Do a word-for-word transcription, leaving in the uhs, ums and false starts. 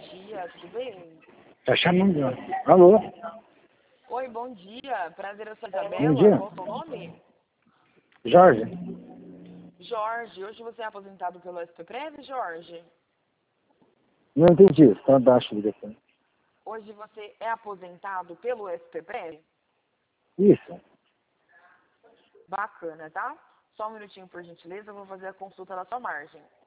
dia, tudo bem? Tá chamando. Alô? Oi, bom dia. Prazer, eu sou a Bom Isabela. dia. Qual é o seu nome? Jorge? Jorge. Hoje você é aposentado pelo S P Prev, Jorge? Não entendi. Está abaixo do telefone. Hoje você é aposentado pelo S P Prev? Isso. Bacana, tá? Só um minutinho, por gentileza, eu vou fazer a consulta da sua margem.